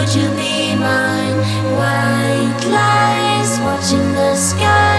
you be mine? White lies watching the sky.